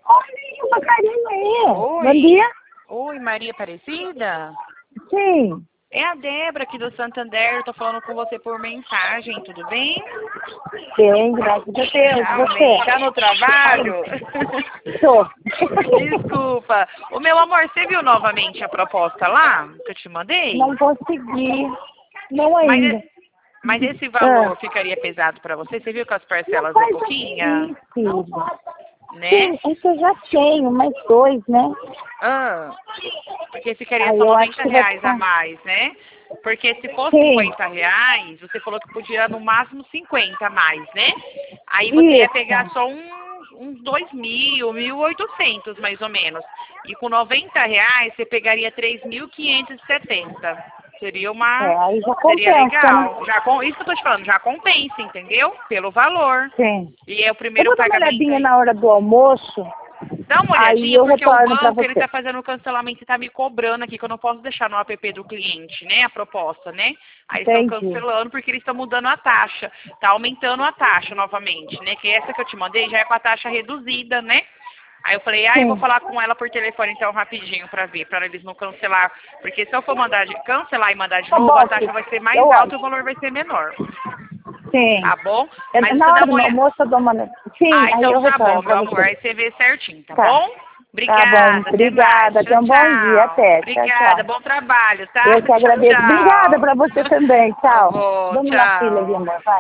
Oi, uma carinha aí. Oi. Bom dia. Oi, Maria Aparecida? Sim. É a Débora aqui do Santander, eu tô falando com você por mensagem, tudo bem? Bem, graças a Deus. Amém. Tá no trabalho? Tô. Desculpa. Ô, meu amor, você viu novamente a proposta lá que eu te mandei? Não consegui. Não Mas, ainda. mas esse valor ficaria pesado pra você? Você viu que as Não parcelas é faz pouquinha, assim, filho. né? Sim, é que eu já tenho mais dois, né? Ah, porque ficaria Aí só eu acho R$ 90 que vai a ficar. mais, né? Porque se for Sim, R$ 50, você falou que podia no máximo 50 a mais, né? Aí você ia pegar isso. só uns 2.000, 1.800 mais ou menos. E com R$ 90 você pegaria 3.570. Seria É, aí já seria compensa, né? legal. Isso que eu tô te falando, já compensa, entendeu? Pelo valor. Sim. E é o Eu primeiro vou dar uma pagamento olhadinha aí. na hora do almoço, Dá uma aí olhadinha, eu porque o retorno pra banco, ele você. tá fazendo o cancelamento e tá me cobrando aqui, que eu não posso deixar no app do cliente, né, a proposta, né? Aí estão Entendi. cancelando porque eles estão mudando a taxa, tá aumentando a taxa novamente, né? Que essa que eu te mandei já é com a taxa reduzida, né? Aí eu falei, eu vou Sim. falar com ela por telefone então rapidinho pra ver, pra eles não cancelar, porque se eu for cancelar e mandar de Tá novo, bom, a taxa filho. vai ser mais Eu alta e o olho. valor vai ser menor, Sim. tá bom? É, Mas na você dá hora uma do meu olhada. almoço eu dou uma olhada. Sim, Ah, aí então eu tá bom, retorno meu pra amor. você. Aí você vê certinho, tá Tá. bom? Tá bom. Obrigada, até mais. Obrigada. Tchau, Tenha um bom dia. tchau. Até. Tchau, Obrigada, tchau. bom trabalho, tá? Eu que Tchau, agradeço. Obrigada tchau. pra você também. Tá Tchau. bom, Vamos na fila ali, tchau. amor. Vai.